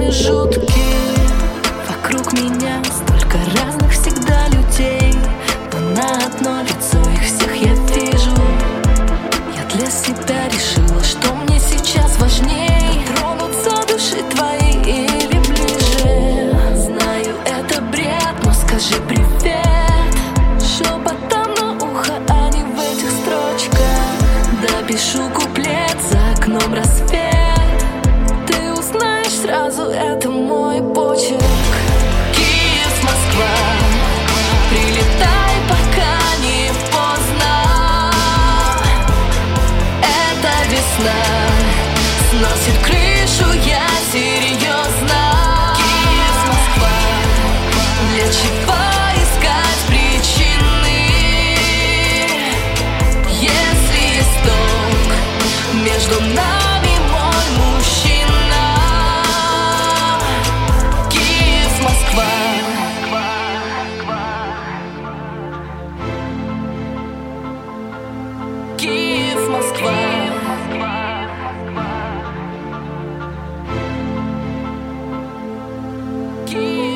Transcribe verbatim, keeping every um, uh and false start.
промежутки. Вокруг меня столько разных всегда людей, но на одно лицо их всех я вижу. Я для себя решила, что мне сейчас важней: дотронуться души твоей или ближе. Знаю, это бред, но скажи привет шепотом на ухо, а не в этих строчках. Допишу куплет, за окном рассвет, ты узнаешь сразу, это мой почерк. Киев, Москва, прилетай, пока не поздно. Это весна сносит крышу, я серьезно. Киев, Москва, для чего искать причины, если есть ток между нами, мой мужчина? Киев, Москва. Киев, Москва. Киев.